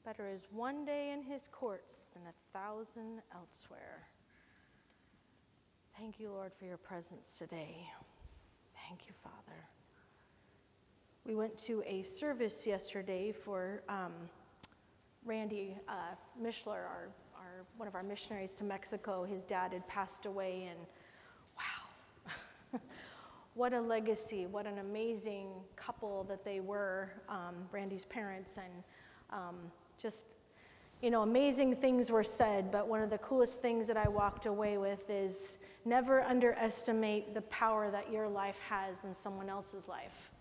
Better is one day in his courts than 1,000 elsewhere. Thank you, Lord, for your presence today. Thank you, Father. We went to a service yesterday for Randy Mischler, one of our missionaries to Mexico. His dad had passed away, and wow, what a legacy, what an amazing couple that they were, Randy's parents, and just, amazing things were said, but one of the coolest things that I walked away with is never underestimate the power that your life has in someone else's life.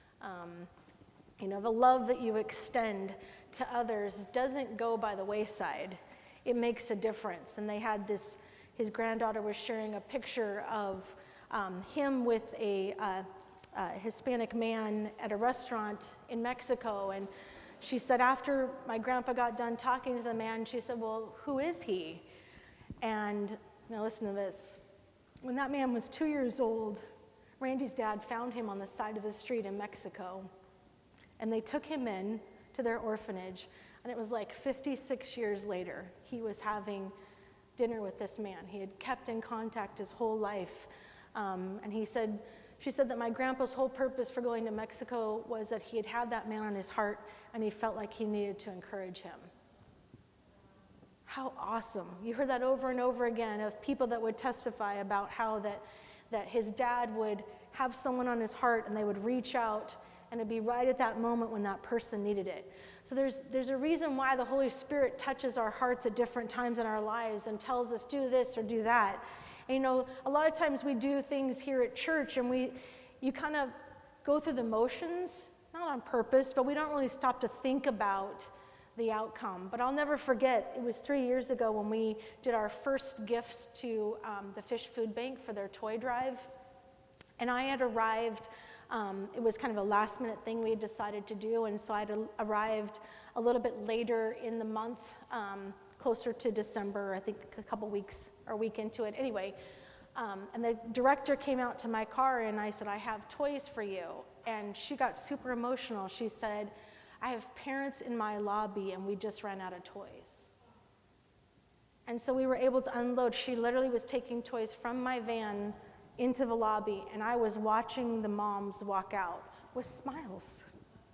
The love that you extend to others doesn't go by the wayside. It makes a difference. And they had his granddaughter was sharing a picture of him with a Hispanic man at a restaurant in Mexico. And she said, after my grandpa got done talking to the man, she said, well, who is he? And now listen to this. When that man was 2 years old, Randy's dad found him on the side of the street in Mexico. And they took him in to their orphanage. And it was like 56 years later, he was having dinner with this man. He had kept in contact his whole life. And she said that my grandpa's whole purpose for going to Mexico was that he had that man on his heart, and he felt like he needed to encourage him. How awesome. You heard that over and over again of people that would testify about how that his dad would have someone on his heart, and they would reach out, and it'd be right at that moment when that person needed it. So there's a reason why the Holy Spirit touches our hearts at different times in our lives and tells us do this or do that. And, a lot of times we do things here at church, and you kind of go through the motions, not on purpose, but we don't really stop to think about the outcome. But I'll never forget, it was 3 years ago when we did our first gifts to the Fish Food Bank for their toy drive. And I had arrived, it was kind of a last minute thing we had decided to do, and so I had arrived a little bit later in the month, closer to December, I think a week into it. Anyway, and the director came out to my car, and I said, I have toys for you. And she got super emotional. She said, I have parents in my lobby, and we just ran out of toys. And so we were able to unload. She literally was taking toys from my van into the lobby, and I was watching the moms walk out with smiles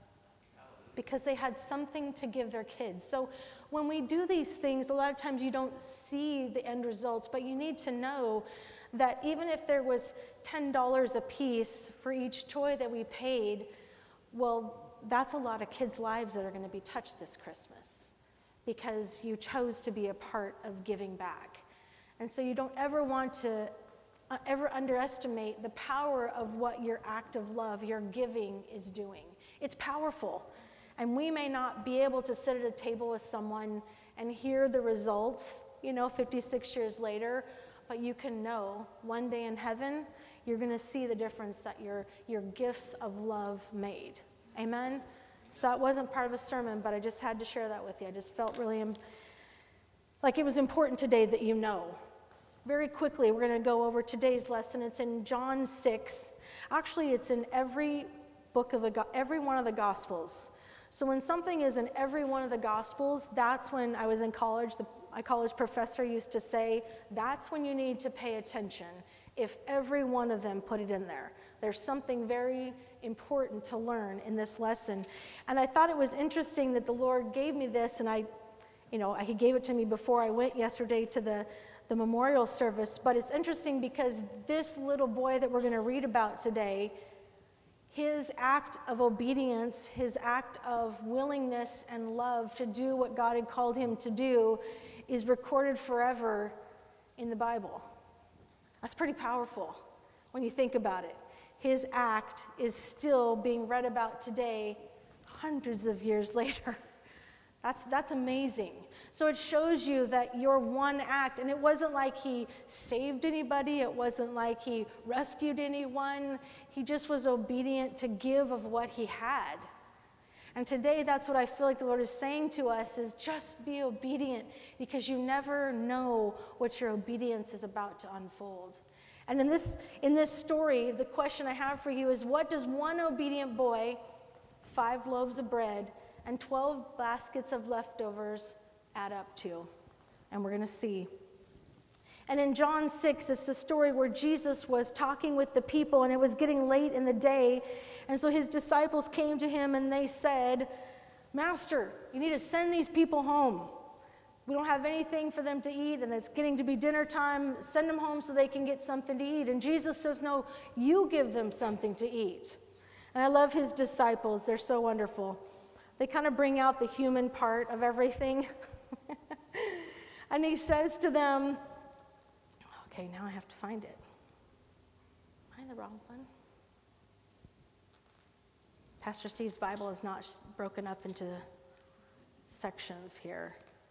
because they had something to give their kids. So when we do these things, a lot of times you don't see the end results, but you need to know that even if there was $10 a piece for each toy that we paid, well, that's a lot of kids' lives that are going to be touched this Christmas because you chose to be a part of giving back. And so you don't ever want to ever underestimate the power of what your act of love, your giving is doing. It's powerful. And we may not be able to sit at a table with someone and hear the results, 56 years later, but you can know one day in heaven, you're going to see the difference that your gifts of love made. Amen? So that wasn't part of a sermon, but I just had to share that with you. I just felt really like it was important today that you know. Very quickly, we're going to go over today's lesson. It's in John 6. Actually, it's in every one of the Gospels. So when something is in every one of the Gospels, that's when I was in college, my college professor used to say, that's when you need to pay attention, if every one of them put it in there. There's something very important to learn in this lesson. And I thought it was interesting that the Lord gave me this, and He gave it to me before I went yesterday to the memorial service. But it's interesting because this little boy that we're going to read about today, his act of obedience, his act of willingness and love to do what God had called him to do is recorded forever in the Bible. That's pretty powerful when you think about it. His act is still being read about today, hundreds of years later. That's amazing. So it shows you that your one act, and it wasn't like he saved anybody, it wasn't like he rescued anyone, he just was obedient to give of what he had. And today that's what I feel like the Lord is saying to us is just be obedient because you never know what your obedience is about to unfold. And in this story, the question I have for you is what does one obedient boy, 5 loaves of bread, and 12 baskets of leftovers add up to? And we're going to see. And in John 6, it's the story where Jesus was talking with the people, and it was getting late in the day. And so his disciples came to him, and they said, Master, you need to send these people home. We don't have anything for them to eat, and it's getting to be dinner time. Send them home so they can get something to eat. And Jesus says, no, you give them something to eat. And I love his disciples. They're so wonderful. They kind of bring out the human part of everything. And he says to them, okay, now I have to find it. Am I in the wrong one? Pastor Steve's Bible is not broken up into sections here.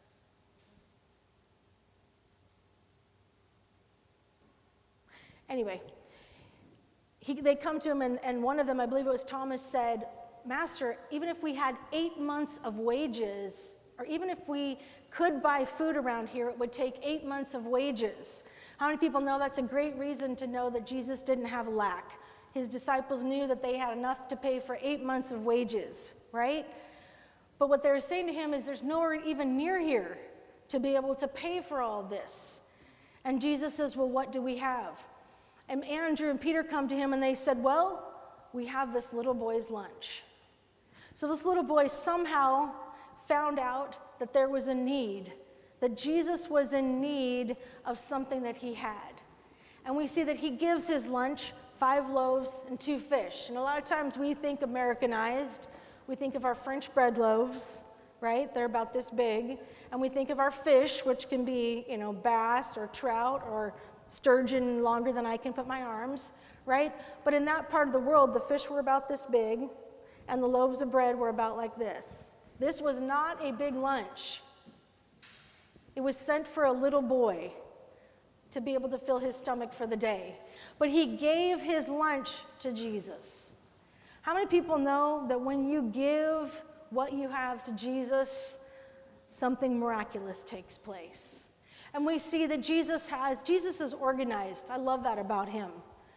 Anyway, they come to him, and one of them, I believe it was Thomas, said, Master, even if we had 8 months of wages, or even if we could buy food around here, it would take 8 months of wages. How many people know that's a great reason to know that Jesus didn't have lack? His disciples knew that they had enough to pay for 8 months of wages, right? But what they were saying to him is there's nowhere even near here to be able to pay for all this. And Jesus says, well, what do we have? And Andrew and Peter come to him and they said, well, we have this little boy's lunch. So this little boy somehow found out that there was a need, that Jesus was in need of something that he had. And we see that he gives his lunch 5 loaves and 2 fish. And a lot of times we think Americanized. We think of our French bread loaves, right? They're about this big. And we think of our fish, which can be, bass or trout or sturgeon longer than I can put my arms, right? But in that part of the world, the fish were about this big, and the loaves of bread were about like this. This was not a big lunch. It was sent for a little boy to be able to fill his stomach for the day. But he gave his lunch to Jesus. How many people know that when you give what you have to Jesus, something miraculous takes place? And we see that Jesus is organized. I love that about him.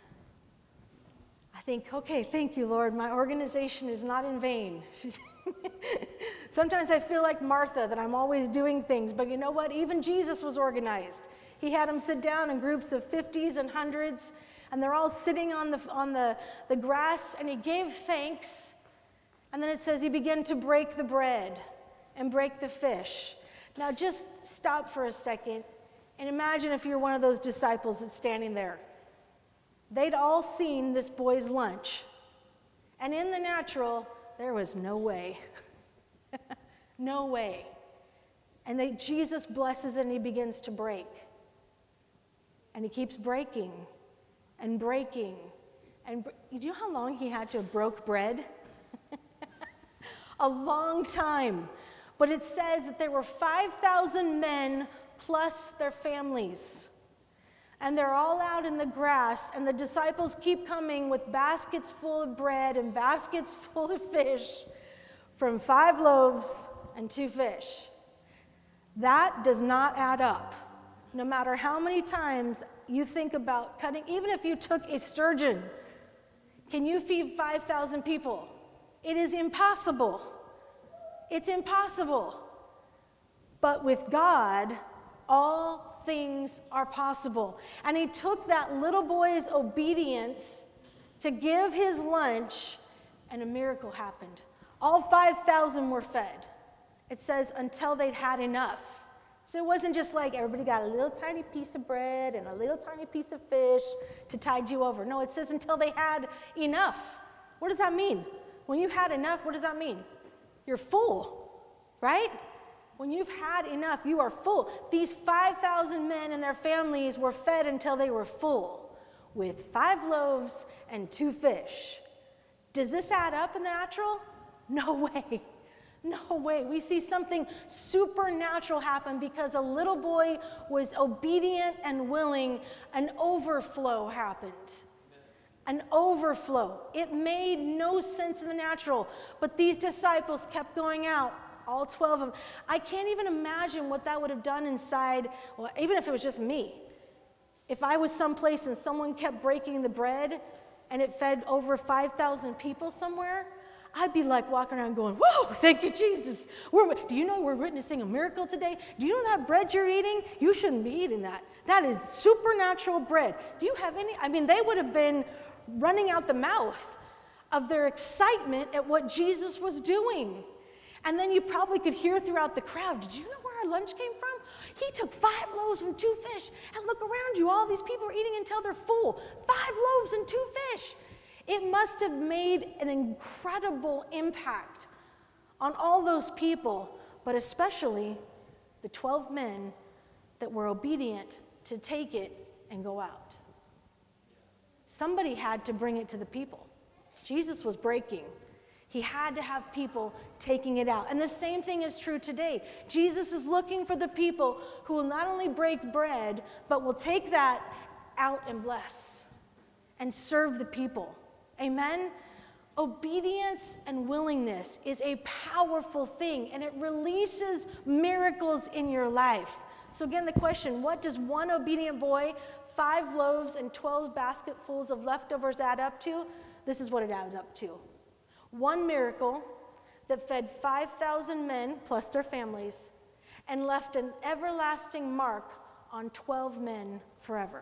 I think, okay, thank you, Lord. My organization is not in vain. Sometimes I feel like Martha, that I'm always doing things. But you know what? Even Jesus was organized. He had them sit down in groups of 50s and 100s, and they're all sitting on the grass, and he gave thanks. And then it says he began to break the bread and break the fish. Now just stop for a second and imagine if you're one of those disciples that's standing there. They'd all seen this boy's lunch. And in the natural, there was no way. No way. And Jesus blesses it and he begins to break. And he keeps breaking and breaking. And do you know how long he had to have broke bread? A long time. But it says that there were 5,000 men plus their families. And they're all out in the grass, and the disciples keep coming with baskets full of bread and baskets full of fish from 5 loaves and 2 fish. That does not add up. No matter how many times you think about cutting, even if you took a sturgeon, can you feed 5,000 people? It is impossible. It's impossible. But with God, all things are possible. And he took that little boy's obedience to give his lunch, and a miracle happened. All 5,000 were fed. It says until they'd had enough. So it wasn't just like everybody got a little tiny piece of bread and a little tiny piece of fish to tide you over. No, it says until they had enough. What does that mean? When you had enough, what does that mean? You're full, right? When you've had enough, you are full. These 5,000 men and their families were fed until they were full with 5 loaves and 2 fish. Does this add up in the natural? No way. No way. We see something supernatural happen because a little boy was obedient and willing. An overflow happened. An overflow. It made no sense in the natural, but these disciples kept going out, all 12 of them. I can't even imagine what that would have done inside, well, even if it was just me. If I was someplace and someone kept breaking the bread and it fed over 5,000 people somewhere, I'd be like walking around going, whoa, thank you, Jesus. Do you know we're witnessing a miracle today? Do you know that bread you're eating? You shouldn't be eating that. That is supernatural bread. Do you have any? I mean, they would have been running out the mouth of their excitement at what Jesus was doing. And then you probably could hear throughout the crowd, did you know where our lunch came from? He took 5 loaves and 2 fish. And look around you, all these people are eating until they're full. 5 loaves and 2 fish. It must have made an incredible impact on all those people, but especially the 12 men that were obedient to take it and go out. Somebody had to bring it to the people. Jesus was breaking. He had to have people taking it out. And the same thing is true today. Jesus is looking for the people who will not only break bread, but will take that out and bless and serve the people. Amen? Obedience and willingness is a powerful thing, and it releases miracles in your life. So again, the question, what does one obedient boy, 5 loaves and 12 basketfuls of leftovers add up to? This is what it added up to. One miracle that fed 5,000 men plus their families and left an everlasting mark on 12 men forever.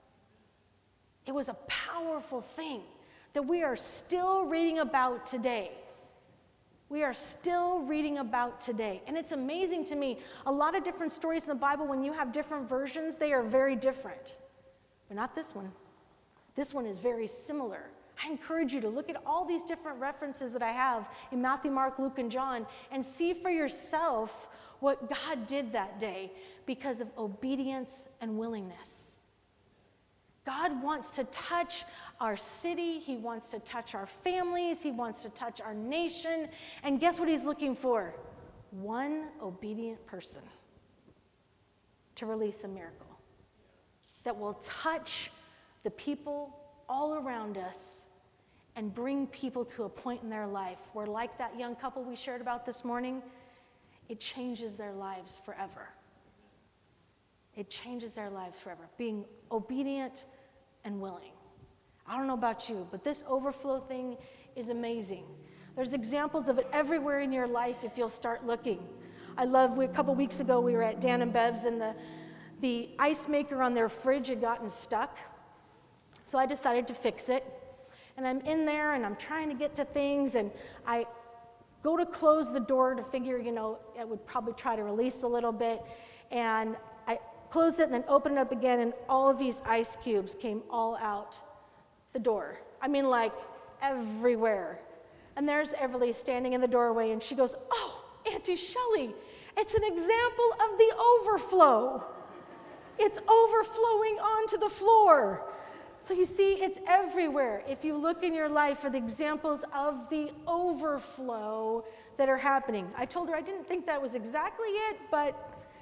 It was a powerful thing that we are still reading about today. We are still reading about today. And it's amazing to me, a lot of different stories in the Bible, when you have different versions, they are very different. But not this one. This one is very similar. I encourage you to look at all these different references that I have in Matthew, Mark, Luke, and John, and see for yourself what God did that day because of obedience and willingness. God wants to touch our city. He wants to touch our families. He wants to touch our nation. And guess what he's looking for? One obedient person to release a miracle that will touch the people all around us and bring people to a point in their life where, like that young couple we shared about this morning, it changes their lives forever. It changes their lives forever. Being obedient and willing. I don't know about you, but this overflow thing is amazing. There's examples of it everywhere in your life if you'll start looking. A couple weeks ago, we were at Dan and Bev's, and the ice maker on their fridge had gotten stuck. So I decided to fix it. And I'm in there, and I'm trying to get to things, and I go to close the door to figure, it would probably try to release a little bit. And I closed it and then opened it up again, and all of these ice cubes came all out the door. I mean, like everywhere. And there's Everly standing in the doorway, and she goes, "Oh, Auntie Shelley, it's an example of the overflow. It's overflowing onto the floor." So you see, it's everywhere. If you look in your life for the examples of the overflow that are happening. I told her I didn't think that was exactly it, but,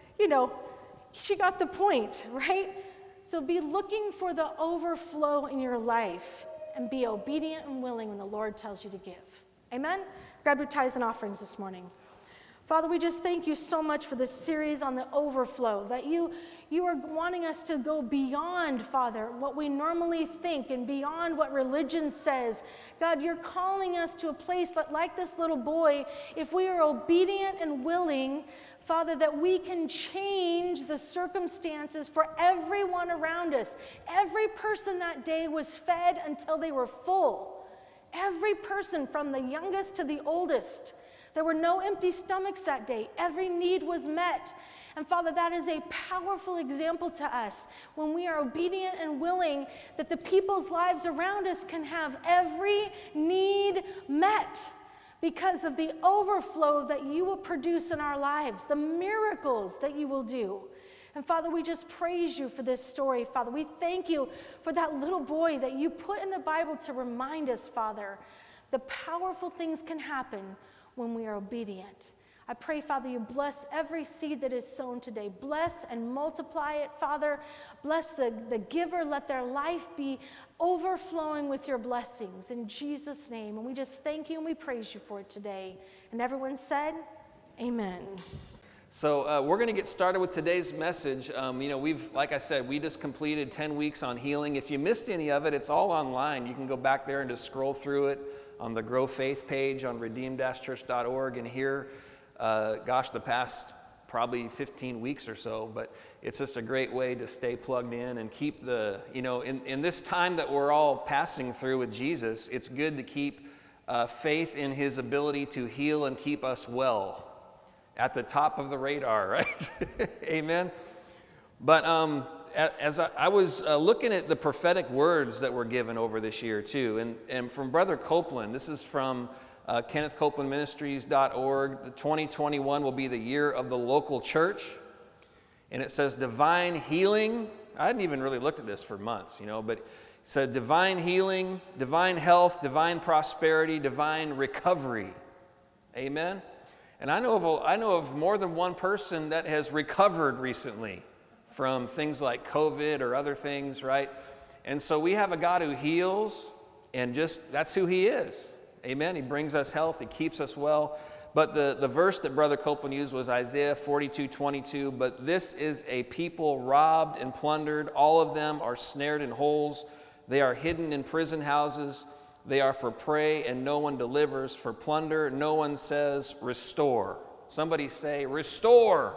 she got the point, right? So be looking for the overflow in your life and be obedient and willing when the Lord tells you to give. Amen? Grab your tithes and offerings this morning. Father, we just thank you so much for this series on the overflow, that you are wanting us to go beyond, Father, what we normally think and beyond what religion says. God, you're calling us to a place that, like this little boy, if we are obedient and willing, Father, that we can change the circumstances for everyone around us. Every person that day was fed until they were full. Every person, from the youngest to the oldest. There were no empty stomachs that day. Every need was met. And Father, that is a powerful example to us when we are obedient and willing, that the people's lives around us can have every need met because of the overflow that you will produce in our lives, the miracles that you will do. And Father, we just praise you for this story, Father. We thank you for that little boy that you put in the Bible to remind us, Father, the powerful things can happen when we are obedient. I pray, Father, you bless every seed that is sown today. Bless and multiply it, Father. Bless the giver. Let their life be overflowing with your blessings in Jesus' name. And we just thank you and we praise you for it today. And everyone said, amen. So we're going to get started with today's message. Like I said, we just completed 10 weeks on healing. If you missed any of it, it's all online. You can go back there and just scroll through it on the Grow Faith page on redeemed-church.org, and here, the past probably 15 weeks or so, but it's just a great way to stay plugged in and keep in this time that we're all passing through with Jesus, it's good to keep faith in his ability to heal and keep us well at the top of the radar, right? Amen. But as I was looking at the prophetic words that were given over this year too, and from Brother Copeland, this is from KennethCopelandMinistries.org. The 2021 will be the year of the local church. And it says divine healing. I hadn't even really looked at this for months, but it said divine healing, divine health, divine prosperity, divine recovery. Amen. And I know of more than one person that has recovered recently from things like COVID or other things, right? And so we have a God who heals, and that's who he is. Amen. He brings us health. He keeps us well. But the verse that Brother Copeland used was Isaiah 42:22. But this is a people robbed and plundered. All of them are snared in holes. They are hidden in prison houses. They are for prey, and no one delivers. For plunder, no one says, restore. Somebody say, restore.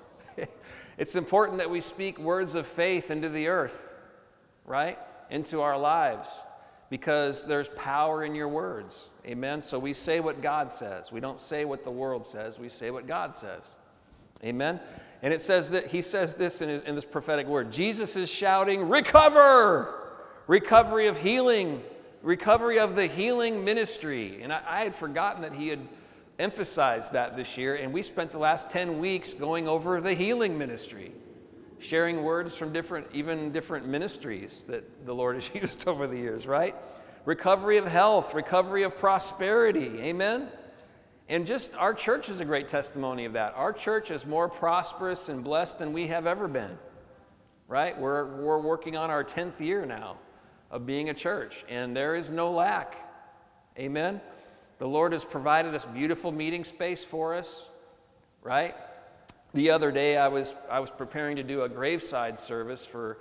It's important that we speak words of faith into the earth, right? Into our lives. Because there's power in your words. Amen. So we say what God says. We don't say what the world says. We say what God says. Amen. And it says that he says this in this prophetic word. Jesus is shouting, recover! Recovery of healing. Recovery of the healing ministry. And I had forgotten that he had emphasized that this year. And we spent the last 10 weeks going over the healing ministry. Sharing words from different ministries that the Lord has used over the years, right? Recovery of health, recovery of prosperity, amen? And just our church is a great testimony of that. Our church is more prosperous and blessed than we have ever been, right? We're working on our 10th year now of being a church, and there is no lack, amen? The Lord has provided us beautiful meeting space for us, right? The other day, I was preparing to do a graveside service for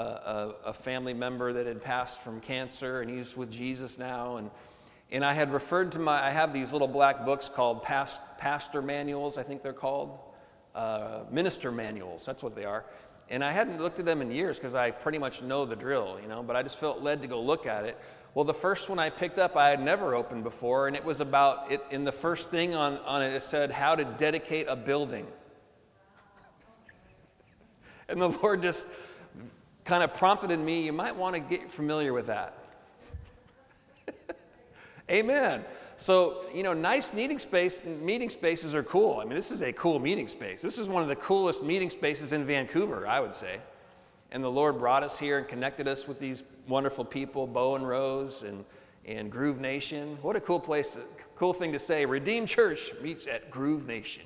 a family member that had passed from cancer, and he's with Jesus now. And I had referred to I have these little black books called pastor manuals, I think they're called, minister manuals. That's what they are. And I hadn't looked at them in years because I pretty much know the drill, but I just felt led to go look at it. Well, the first one I picked up, I had never opened before, and it was about it. In the first thing on it, it said how to dedicate a building. And the Lord just kind of prompted in me, you might want to get familiar with that. Amen. So, nice meeting spaces are cool. I mean, this is a cool meeting space. This is one of the coolest meeting spaces in Vancouver, I would say. And the Lord brought us here and connected us with these wonderful people, Bo and Rose and Groove Nation. What a cool cool thing to say. Redeemed Church meets at Groove Nation.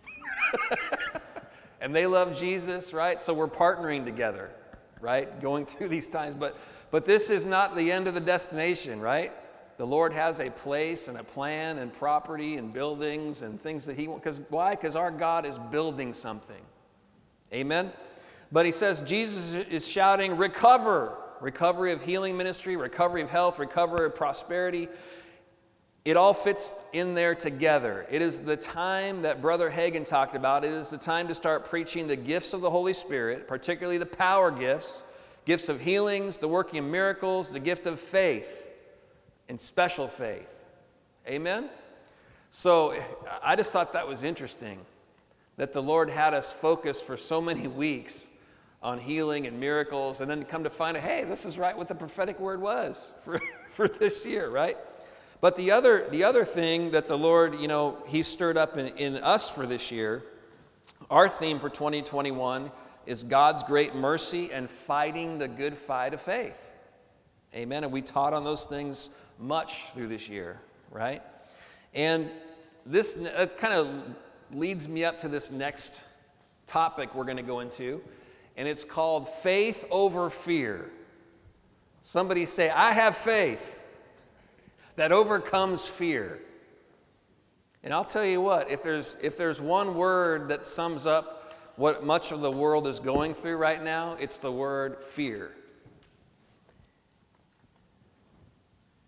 And they love Jesus, right? So we're partnering together, right? Going through these times. But this is not the end of the destination, right? The Lord has a place and a plan and property and buildings and things that he wants. Why? Because our God is building something. Amen? But he says Jesus is shouting, recover. Recovery of healing ministry, recovery of health, recovery of prosperity. It all fits in there together. It is the time that Brother Hagin talked about. It is the time to start preaching the gifts of the Holy Spirit, particularly the power gifts, gifts of healings, the working of miracles, the gift of faith, and special faith. Amen? So I just thought that was interesting, that the Lord had us focused for so many weeks on healing and miracles, and then to come to find out, hey, this is right what the prophetic word was for this year, right? But the other thing that the Lord, he stirred up in us for this year, our theme for 2021 is God's great mercy and fighting the good fight of faith. Amen. And we taught on those things much through this year, right? And this kind of leads me up to this next topic we're going to go into, and it's called faith over fear. Somebody say, I have faith that overcomes fear. And I'll tell you what, if there's one word that sums up what much of the world is going through right now, it's the word fear.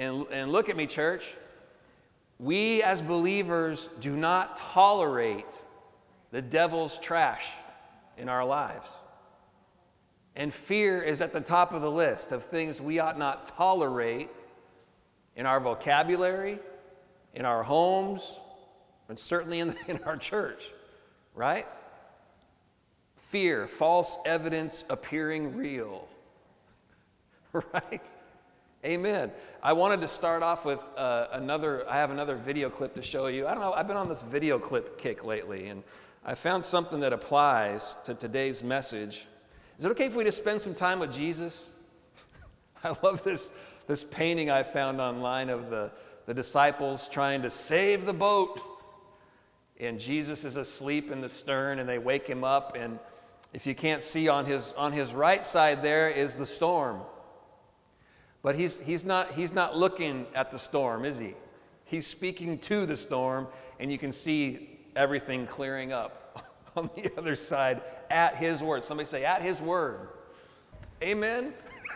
And look at me, church. We as believers do not tolerate the devil's trash in our lives. And fear is at the top of the list of things we ought not tolerate in our vocabulary, in our homes, and certainly in our church, right? Fear, false evidence appearing real, right? Amen. I wanted to start off with I have another video clip to show you. I don't know, I've been on this video clip kick lately, and I found something that applies to today's message. Is it okay if we just spend some time with Jesus? I love this painting I found online of the disciples trying to save the boat. And Jesus is asleep in the stern, and they wake him up, and if you can't see, on his right side there is the storm. But he's not looking at the storm, is he? He's speaking to the storm, and you can see everything clearing up on the other side at his word. Somebody say, at his word. Amen?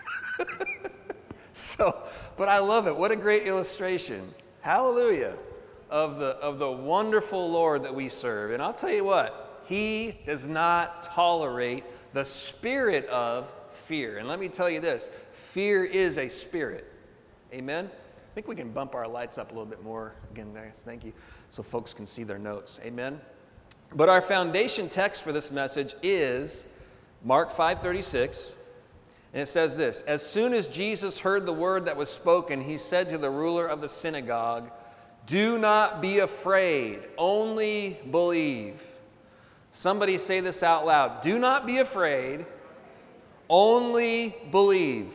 But I love it. What a great illustration. Hallelujah. Of the wonderful Lord that we serve. And I'll tell you what, he does not tolerate the spirit of fear. And let me tell you this, fear is a spirit. Amen? I think we can bump our lights up a little bit more. Again, guys, thank you. So folks can see their notes. Amen? But our foundation text for this message is Mark 5:36. And it says this, as soon as Jesus heard the word that was spoken, he said to the ruler of the synagogue, do not be afraid, only believe. Somebody say this out loud. Do not be afraid, only believe.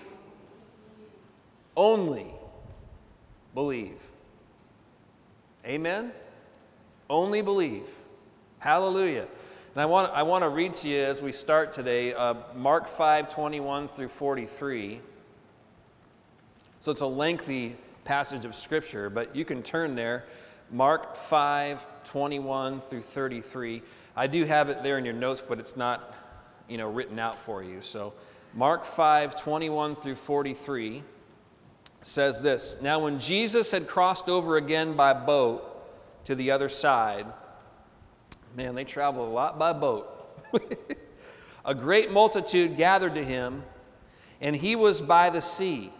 Only believe. Amen? Only believe. Hallelujah. And I want to read to you as we start today, Mark 5:21 through 43. So it's a lengthy passage of Scripture, but you can turn there. Mark 5:21 through 33. I do have it there in your notes, but it's not, written out for you. So Mark 5:21 through 43 says this. Now when Jesus had crossed over again by boat to the other side, man, they traveled a lot by boat. A great multitude gathered to him, and he was by the sea.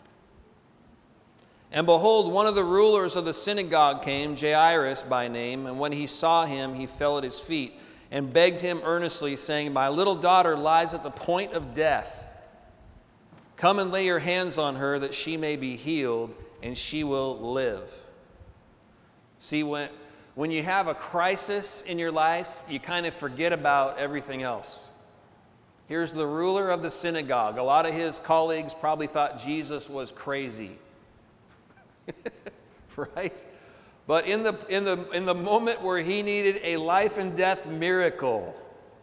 And behold, one of the rulers of the synagogue came, Jairus by name, and when he saw him, he fell at his feet and begged him earnestly, saying, my little daughter lies at the point of death. Come and lay your hands on her that she may be healed, and she will live. See, when you have a crisis in your life, you kind of forget about everything else. Here's the ruler of the synagogue. A lot of his colleagues probably thought Jesus was crazy. Right? But in the moment where he needed a life and death miracle,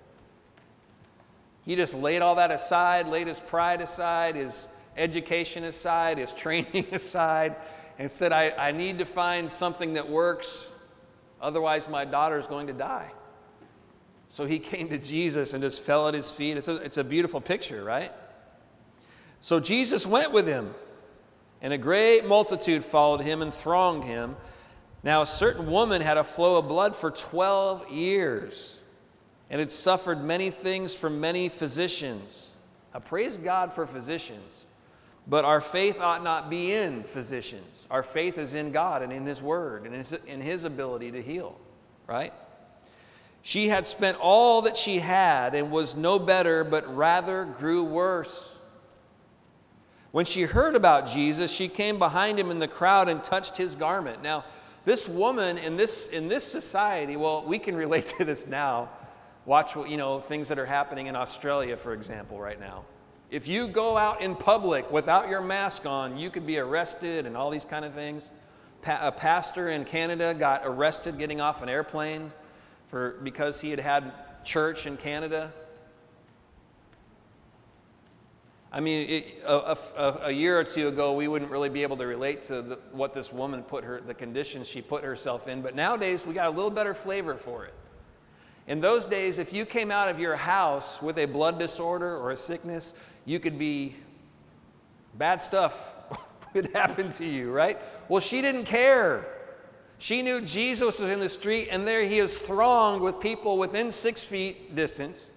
he just laid all that aside, laid his pride aside, his education aside, his training aside, and said, I need to find something that works. Otherwise, my daughter is going to die. So he came to Jesus and just fell at his feet. It's a beautiful picture, right? So Jesus went with him, and a great multitude followed him and thronged him. Now a certain woman had a flow of blood for 12 years and had suffered many things from many physicians. Now praise God for physicians. But our faith ought not be in physicians. Our faith is in God and in His Word and in His ability to heal, right? She had spent all that she had and was no better, but rather grew worse. When she heard about Jesus, she came behind him in the crowd and touched his garment. Now, this woman in this society, well, we can relate to this now. Watch things that are happening in Australia, for example, right now. If you go out in public without your mask on, you could be arrested and all these kind of things. A pastor in Canada got arrested getting off an airplane because he had church in Canada. I mean, a year or two ago, we wouldn't really be able to relate to what this woman the conditions she put herself in. But nowadays, we got a little better flavor for it. In those days, if you came out of your house with a blood disorder or a sickness, you could be bad stuff could happen to you, right? Well, she didn't care. She knew Jesus was in the street, and there he is thronged with people within 6 feet distance.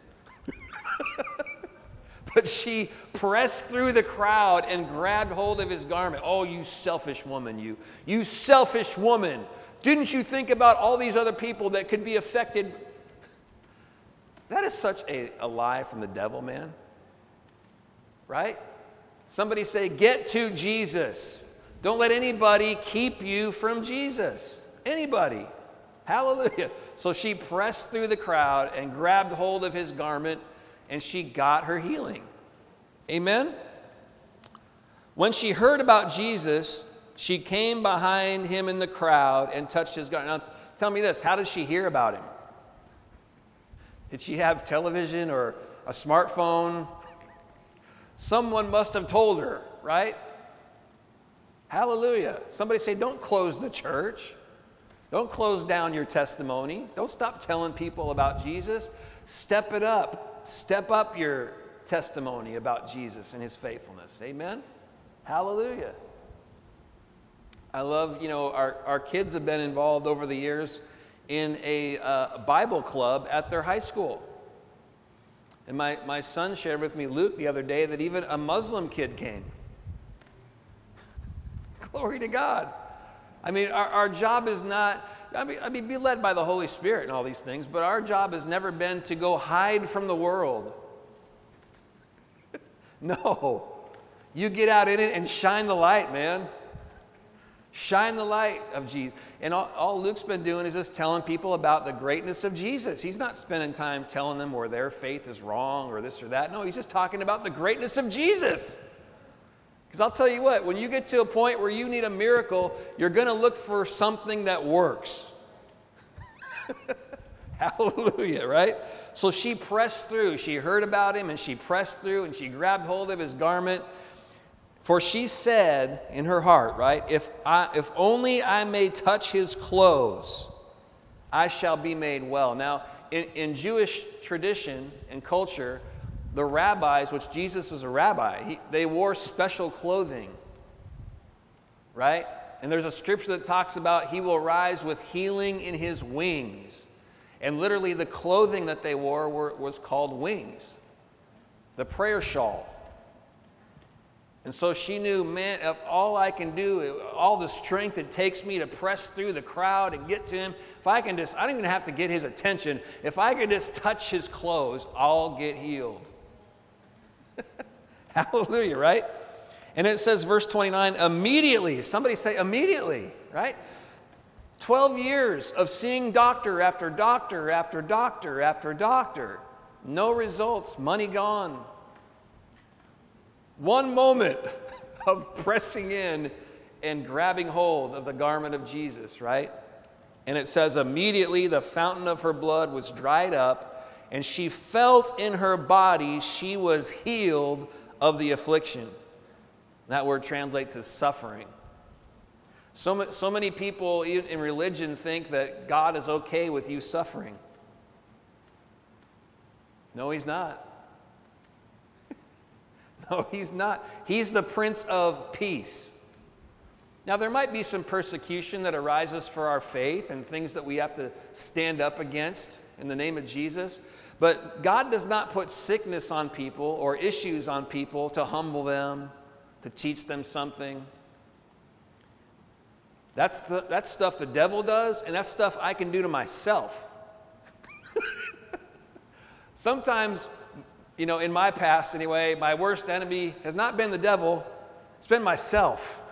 But she pressed through the crowd and grabbed hold of his garment. Oh, you selfish woman, you. You selfish woman. Didn't you think about all these other people that could be affected? That is such a lie from the devil, man. Right? Somebody say, get to Jesus. Don't let anybody keep you from Jesus. Anybody. Hallelujah. So she pressed through the crowd and grabbed hold of his garment, and she got her healing. Amen? When she heard about Jesus, she came behind him in the crowd and touched his garment. Now, tell me this, how did she hear about him? Did she have television or a smartphone? Someone must have told her, right? Hallelujah. Somebody say, don't close the church. Don't close down your testimony. Don't stop telling people about Jesus. Step it up. Step up your testimony about Jesus and his faithfulness. Amen? Hallelujah. I love, our kids have been involved over the years in a Bible club at their high school. And my son shared with me, Luke, the other day that even a Muslim kid came. Glory to God. I mean, our job is not, be led by the Holy Spirit and all these things, but our job has never been to go hide from the world. No. You get out in it and shine the light, man. Shine the light of Jesus. And all Luke's been doing is just telling people about the greatness of Jesus. He's not spending time telling them where their faith is wrong or this or that. No, he's just talking about the greatness of Jesus. Because I'll tell you what, when you get to a point where you need a miracle, you're going to look for something that works. Hallelujah, right? So she pressed through. She heard about him and she pressed through and she grabbed hold of his garment. For she said in her heart, right, if only I may touch his clothes, I shall be made well. Now, in Jewish tradition and culture, the rabbis, which Jesus was a rabbi, they wore special clothing, right? And there's a scripture that talks about he will rise with healing in his wings. And literally the clothing that they wore was called wings, the prayer shawl. And so she knew, man, if all I can do, all the strength it takes me to press through the crowd and get to him, if I can I don't even have to get his attention. If I can just touch his clothes, I'll get healed. Hallelujah, right? And it says, verse 29, immediately, somebody say immediately, right? 12 years of seeing doctor after doctor after doctor after doctor. No results, money gone. One moment of pressing in and grabbing hold of the garment of Jesus, right? And it says, immediately the fountain of her blood was dried up, and she felt in her body she was healed of the affliction. That word translates as suffering. So many people in religion think that God is okay with you suffering. No, he's not. No, he's not. He's the Prince of Peace. Now, there might be some persecution that arises for our faith and things that we have to stand up against in the name of Jesus. But God does not put sickness on people or issues on people to humble them, to teach them something. That's stuff the devil does, and that's stuff I can do to myself. Sometimes, in my past anyway, my worst enemy has not been the devil, it's been myself.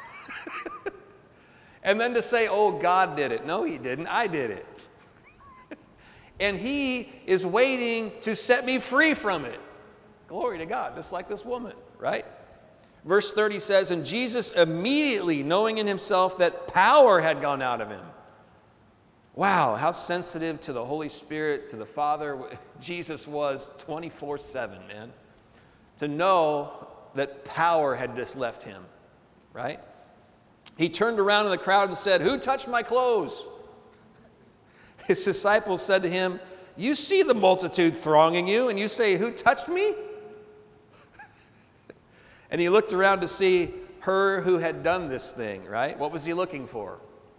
And then to say, oh, God did it. No, he didn't. I did it. And he is waiting to set me free from it. Glory to God, just like this woman, right? Verse 30 says, and Jesus immediately, knowing in himself that power had gone out of him. Wow, how sensitive to the Holy Spirit, to the Father, Jesus was 24/7, man. To know that power had just left him, right? He turned around in the crowd and said, who touched my clothes? His disciples said to him, you see the multitude thronging you, and you say, who touched me? And he looked around to see her who had done this thing, right? What was he looking for?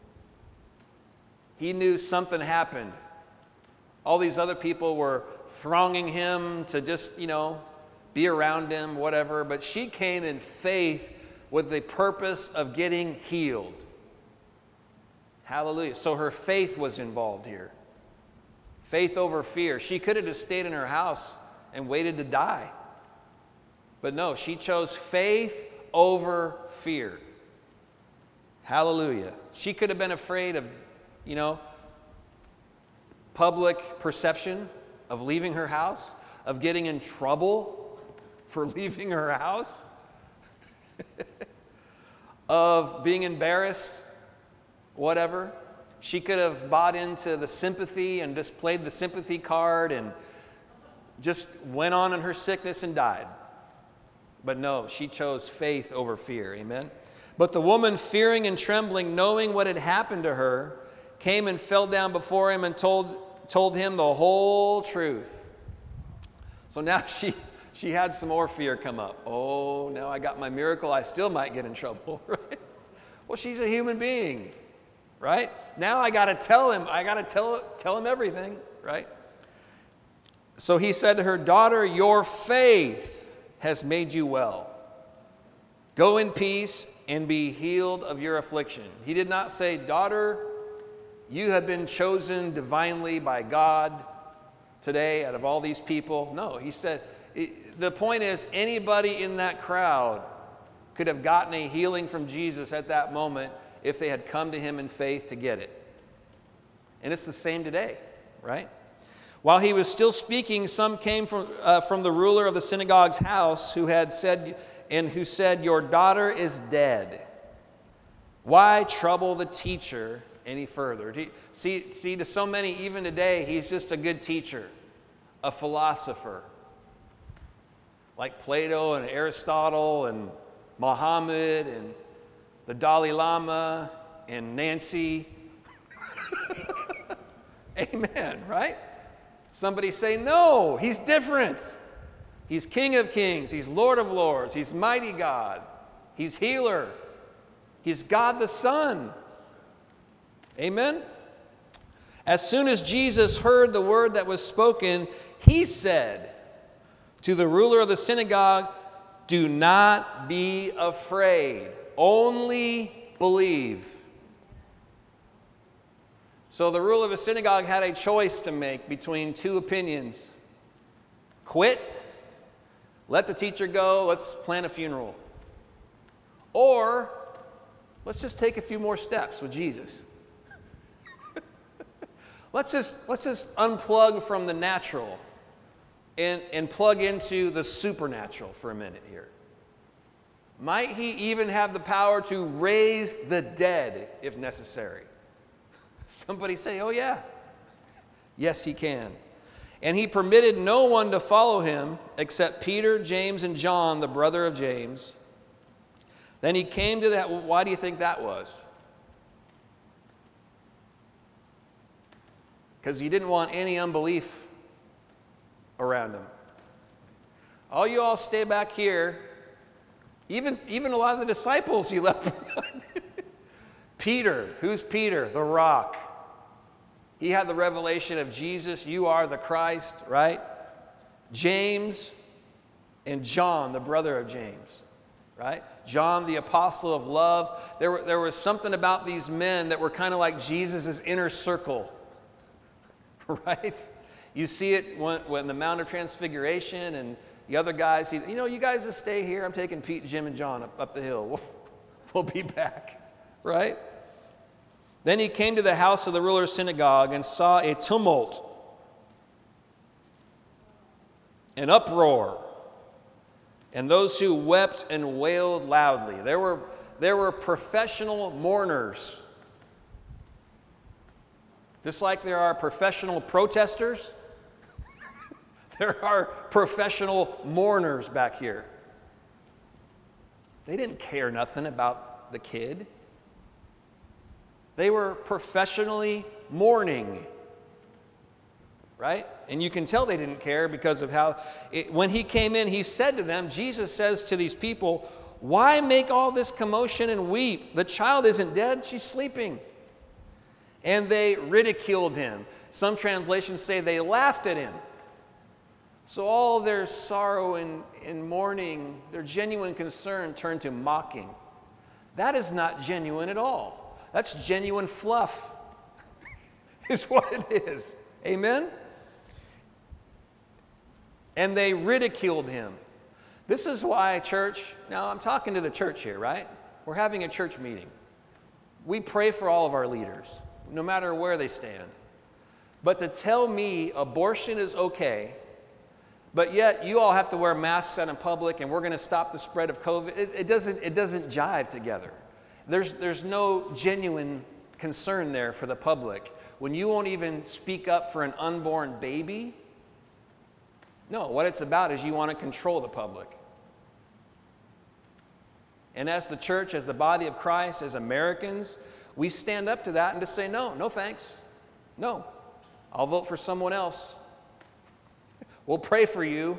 He knew something happened. All these other people were thronging him to just, be around him, whatever. But she came in faith with the purpose of getting healed. Hallelujah. So her faith was involved here. Faith over fear. She could have just stayed in her house and waited to die. But no, she chose faith over fear. Hallelujah. She could have been afraid of, public perception of leaving her house, of getting in trouble for leaving her house, of being embarrassed, whatever. She could have bought into the sympathy and just played the sympathy card and just went on in her sickness and died. But no, she chose faith over fear. Amen? But the woman, fearing and trembling, knowing what had happened to her, came and fell down before him and told him the whole truth. So now she had some more fear come up. Oh, now I got my miracle. I still might get in trouble, right? Well, she's a human being, right? Now I got to tell him. I got to tell him everything, right? So he said to her, "Daughter, your faith has made you well. Go in peace and be healed of your affliction." He did not say, "Daughter, you have been chosen divinely by God today out of all these people." No, he said, the point is, anybody in that crowd could have gotten a healing from Jesus at that moment if they had come to him in faith to get it. And it's the same today, right? While he was still speaking, some came from the ruler of the synagogue's house who said, "Your daughter is dead. Why trouble the teacher any further?" See, to so many, even today, he's just a good teacher, a philosopher. Like Plato and Aristotle and Muhammad and the Dalai Lama and Nancy. Amen, right? Somebody say, no, he's different. He's King of Kings. He's Lord of Lords. He's mighty God. He's healer. He's God the Son. Amen? As soon as Jesus heard the word that was spoken, he said to the ruler of the synagogue, "Do not be afraid. Only believe." So the ruler of the synagogue had a choice to make between two opinions. Quit, let the teacher go, let's plan a funeral. Or, let's just take a few more steps with Jesus. Let's just unplug from the natural and plug into the supernatural for a minute here. Might he even have the power to raise the dead if necessary? Somebody say, oh yeah. Yes, he can. And he permitted no one to follow him except Peter, James, and John, the brother of James. Then he came to that. Why do you think that was? Because he didn't want any unbelief around him. Oh, you all stay back here. Even a lot of the disciples he left behind. Peter, who's Peter? The rock. He had the revelation of Jesus. You are the Christ, right? James and John, the brother of James, right? John, the apostle of love. There was something about these men that were kind of like Jesus' inner circle, right? You see it when the Mount of Transfiguration and the other guys, you guys just stay here. I'm taking Pete, Jim, and John up the hill. We'll be back, right? Then he came to the house of the ruler's synagogue and saw a tumult, an uproar, and those who wept and wailed loudly. There were professional mourners. Just like there are professional protesters, there are professional mourners back here. They didn't care nothing about the kid. They were professionally mourning, right? And you can tell they didn't care because of how, when he came in, he said to them, Jesus says to these people, Why make all this commotion and weep? The child isn't dead, she's sleeping. And they ridiculed him. Some translations say they laughed at him. So all their sorrow and mourning, their genuine concern turned to mocking. That is not genuine at all. That's genuine fluff, is what it is. Amen? And they ridiculed him. This is why, church, now I'm talking to the church here, right? We're having a church meeting. We pray for all of our leaders, no matter where they stand. But to tell me abortion is okay, but yet you all have to wear masks out in public and we're going to stop the spread of COVID, it doesn't jive together. There's no genuine concern there for the public. When you won't even speak up for an unborn baby, no, what it's about is you want to control the public. And as the church, as the body of Christ, as Americans, we stand up to that and just say, no thanks. No, I'll vote for someone else. We'll pray for you.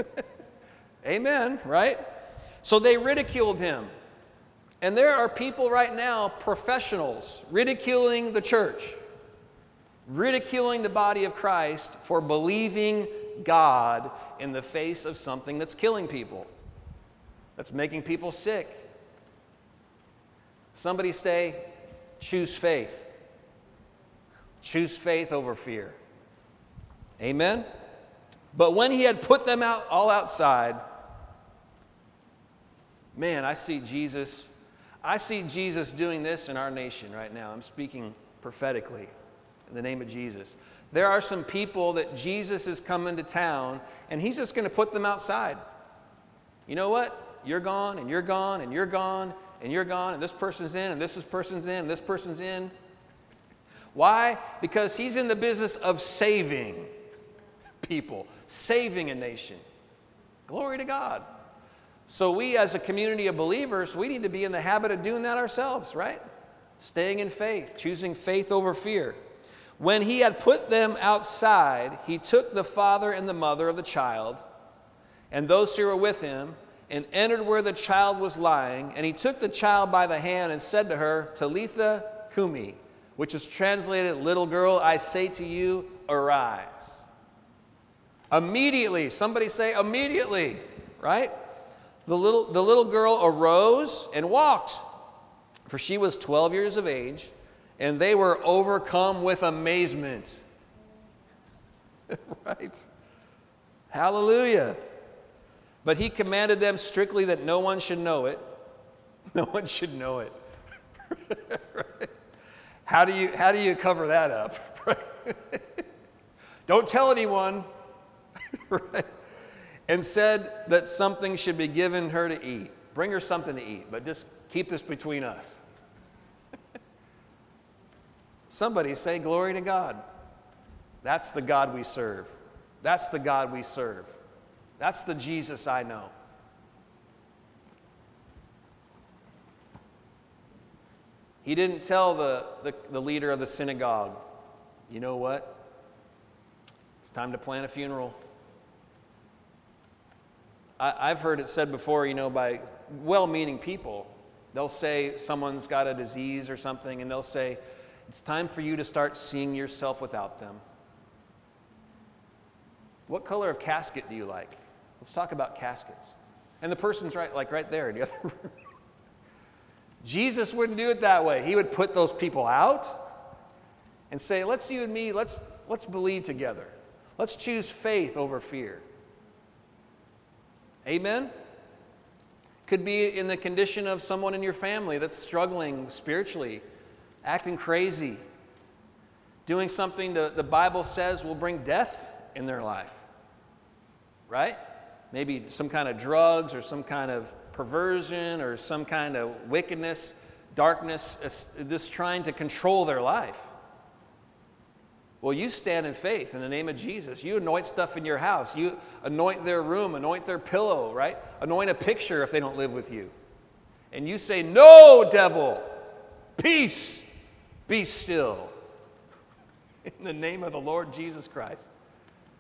Amen, right? So they ridiculed him. And there are people right now, professionals, ridiculing the church, ridiculing the body of Christ for believing God in the face of something that's killing people, that's making people sick. Somebody say, choose faith. Choose faith over fear. Amen? But when he had put them all outside, man, I see Jesus doing this in our nation right now. I'm speaking prophetically in the name of Jesus. There are some people that Jesus is coming to town, and he's just going to put them outside. You know what? You're gone, and you're gone, and you're gone, and you're gone, and this person's in, and this person's in, and this person's in. Why? Because he's in the business of saving people, saving a nation. Glory to God. So we as a community of believers, we need to be in the habit of doing that ourselves, right? Staying in faith, choosing faith over fear. When he had put them outside, he took the father and the mother of the child and those who were with him and entered where the child was lying. And he took the child by the hand and said to her, Talitha Kumi, which is translated, little girl, I say to you, arise. Immediately, somebody say immediately, right? The little girl arose and walked, for she was 12 years of age, and they were overcome with amazement. Right? Hallelujah. But he commanded them strictly that no one should know it. No one should know it. Right? How do you cover that up? Right? Don't tell anyone. Right? And said that something should be given her to eat. Bring her something to eat, but just keep this between us. Somebody say, glory to God. That's the God we serve. That's the God we serve. That's the Jesus I know. He didn't tell the leader of the synagogue, you know what? It's time to plan a funeral. I've heard it said before, by well-meaning people. They'll say someone's got a disease or something, and they'll say, it's time for you to start seeing yourself without them. What color of casket do you like? Let's talk about caskets. And the person's right there in the other room. Jesus wouldn't do it that way. He would put those people out and say, let's you and me, let's believe together. Let's choose faith over fear. Amen? Could be in the condition of someone in your family that's struggling spiritually, acting crazy, doing something the Bible says will bring death in their life. Right? Maybe some kind of drugs or some kind of perversion or some kind of wickedness, darkness, just trying to control their life. Well, you stand in faith in the name of Jesus. You anoint stuff in your house. You anoint their room, anoint their pillow, right? Anoint a picture if they don't live with you. And you say, no, devil, peace, be still. In the name of the Lord Jesus Christ.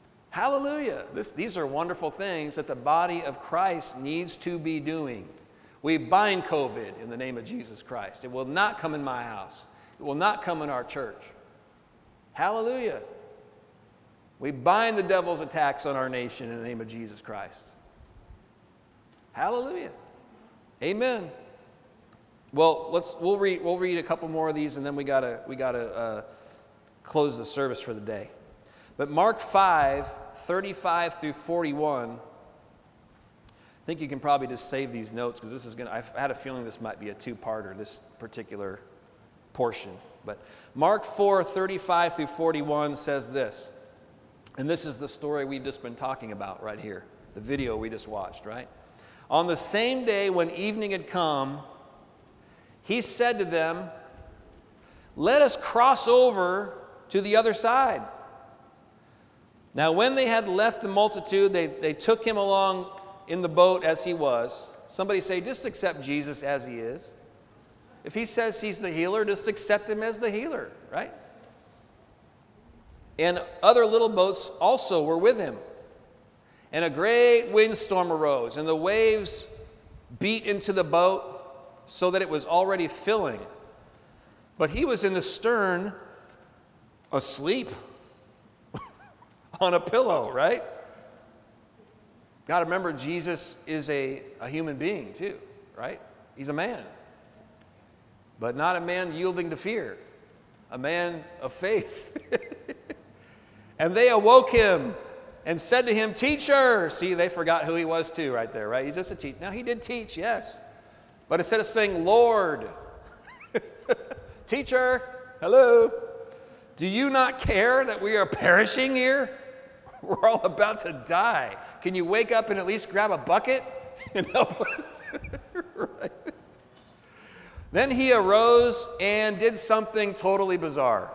Hallelujah. These are wonderful things that the body of Christ needs to be doing. We bind COVID in the name of Jesus Christ. It will not come in my house. It will not come in our church. Hallelujah. We bind the devil's attacks on our nation in the name of Jesus Christ. Hallelujah. Amen. Well, we'll read a couple more of these, and then we gotta close the service for the day. But Mark 5:35 through 41. I think you can probably just save these notes because I had a feeling this might be a two-parter, this particular portion. But Mark 4:35 through 41 says this, and this is the story we've just been talking about right here, the video we just watched, right? On the same day when evening had come, he said to them, "Let us cross over to the other side." Now when they had left the multitude, they took him along in the boat as he was. Somebody say, just accept Jesus as he is. If he says he's the healer, just accept him as the healer, right? And other little boats also were with him. And a great windstorm arose, and the waves beat into the boat so that it was already filling. But he was in the stern, asleep on a pillow, right? Got to remember, Jesus is a human being too, right? He's a man. But not a man yielding to fear, a man of faith. And they awoke him and said to him, "Teacher." See, they forgot who he was too right there, right? He's just a teacher. Now, he did teach, yes. But instead of saying, "Lord," "Teacher, hello, do you not care that we are perishing here? We're all about to die. Can you wake up and at least grab a bucket and help us?" Right. Then he arose and did something totally bizarre.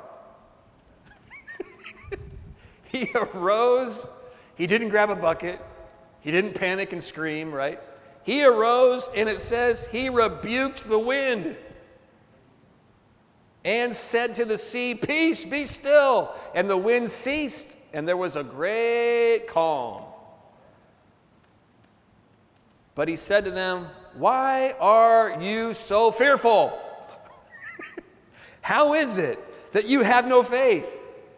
He arose, he didn't grab a bucket, he didn't panic and scream, right? He arose, and it says he rebuked the wind and said to the sea, "Peace, be still." And the wind ceased, and there was a great calm. But he said to them, "Why are you so fearful? How is it that you have no faith?"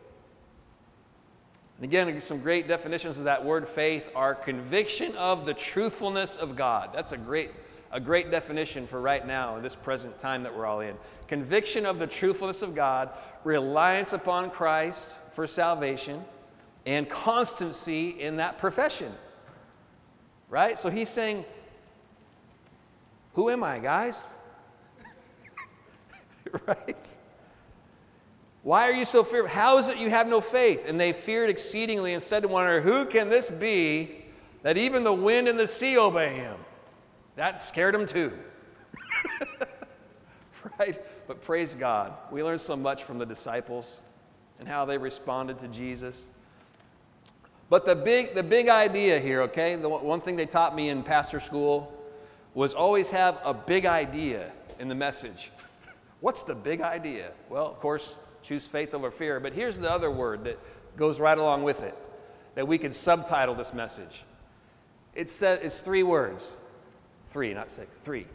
And again, some great definitions of that word faith are conviction of the truthfulness of God. That's a great definition for right now in this present time that we're all in. Conviction of the truthfulness of God, reliance upon Christ for salvation, and constancy in that profession. Right? So he's saying, who am I, guys? Right? Why are you so fearful? How is it you have no faith? And they feared exceedingly and said to one another, "Who can this be that even the wind and the sea obey him?" That scared them too. Right? But praise God. We learned so much from the disciples and how they responded to Jesus. But the big idea here, okay, the one thing they taught me in pastor school was always have a big idea in the message. What's the big idea? Well, of course, choose faith over fear. But here's the other word that goes right along with it, that we could subtitle this message. It's 3 words. 3, not 6. 3.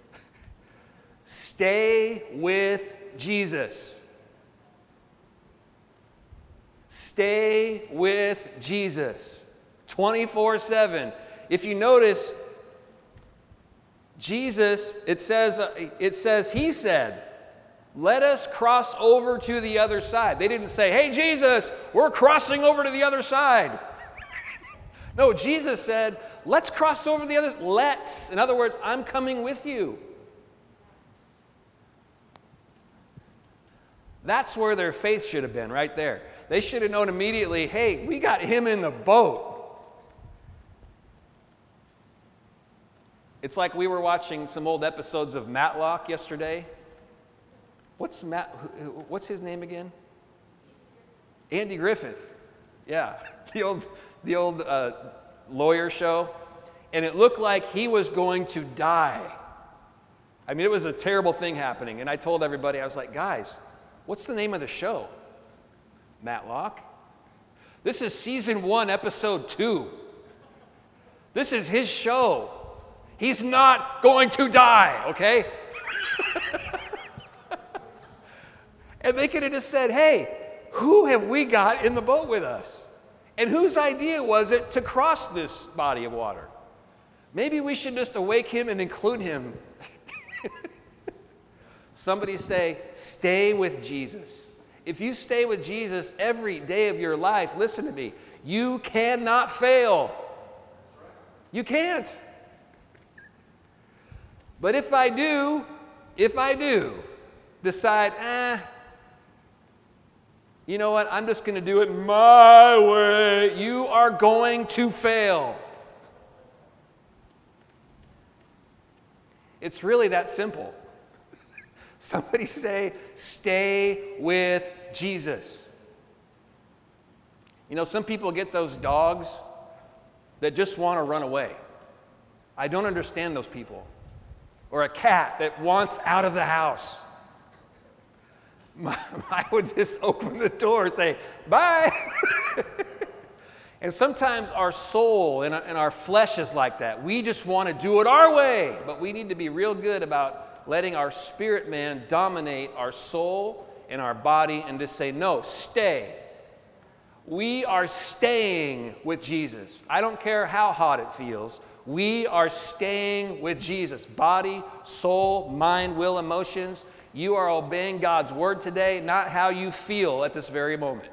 Stay with Jesus. Stay with Jesus. 24/7. If you notice, Jesus, it says he said, "Let us cross over to the other side." They didn't say, "Hey, Jesus, we're crossing over to the other side." No, Jesus said, "Let's cross over to the other side." Let's. In other words, I'm coming with you. That's where their faith should have been, right there. They should have known immediately, hey, we got him in the boat. It's like we were watching some old episodes of Matlock yesterday. What's his name again? Andy Griffith. Yeah, the old lawyer show. And it looked like he was going to die. I mean, it was a terrible thing happening. And I told everybody, I was like, guys, what's the name of the show? Matlock. This is season 1, episode 2. This is his show. He's not going to die, okay? And they could have just said, hey, who have we got in the boat with us? And whose idea was it to cross this body of water? Maybe we should just awake him and include him. Somebody say, stay with Jesus. If you stay with Jesus every day of your life, listen to me, you cannot fail. You can't. But if I do decide, you know what, I'm just going to do it my way, you are going to fail. It's really that simple. Somebody say, stay with Jesus. You know, some people get those dogs that just want to run away. I don't understand those people. Or a cat that wants out of the house. I would just open the door and say, bye. And sometimes our soul and our flesh is like that. We just want to do it our way. But we need to be real good about letting our spirit man dominate our soul and our body and just say, no, stay. We are staying with Jesus. I don't care how hot it feels. We are staying with Jesus. Body, soul, mind, will, emotions. You are obeying God's word today, not how you feel at this very moment.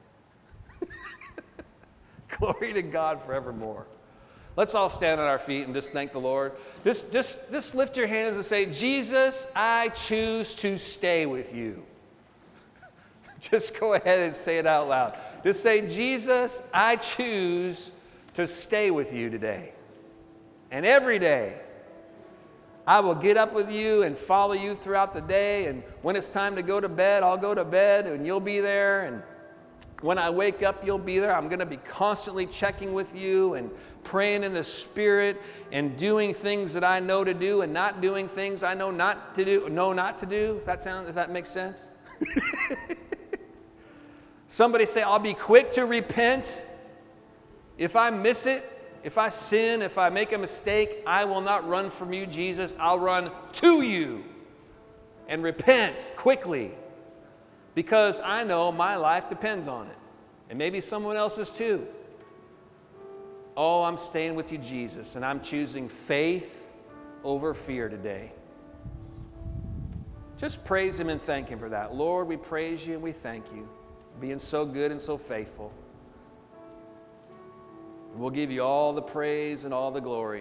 Glory to God forevermore. Let's all stand on our feet and just thank the Lord. Just lift your hands and say, Jesus, I choose to stay with you. Just go ahead and say it out loud. Just say, Jesus, I choose to stay with you today. And every day, I will get up with you and follow you throughout the day. And when it's time to go to bed, I'll go to bed and you'll be there. And when I wake up, you'll be there. I'm going to be constantly checking with you and praying in the Spirit and doing things that I know to do and not doing things I know not to do. If that makes sense. Somebody say, I'll be quick to repent. If I miss it, if I sin, if I make a mistake, I will not run from you, Jesus. I'll run to you and repent quickly because I know my life depends on it. And maybe someone else's too. Oh, I'm staying with you, Jesus, and I'm choosing faith over fear today. Just praise him and thank him for that. Lord, we praise you and we thank you for being so good and so faithful. We'll give you all the praise and all the glory.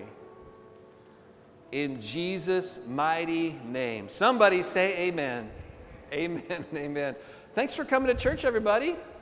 In Jesus' mighty name. Somebody say amen. Amen and amen. Thanks for coming to church, everybody.